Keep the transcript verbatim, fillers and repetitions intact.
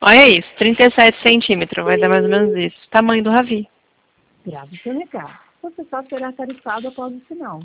Olha isso, trinta e sete centímetros, vai dar mais ou menos isso. Tamanho do Ravi. Grave seu recado. Você só será tarifado após o sinal.